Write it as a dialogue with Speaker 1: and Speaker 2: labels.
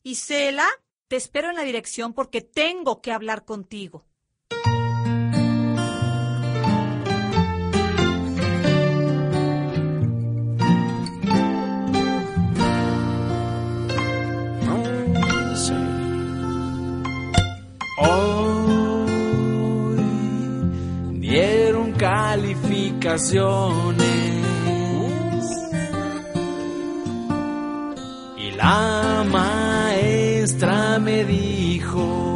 Speaker 1: Isela, te espero en la dirección porque tengo que hablar contigo.
Speaker 2: Hoy dieron calificaciones y la maestra me dijo: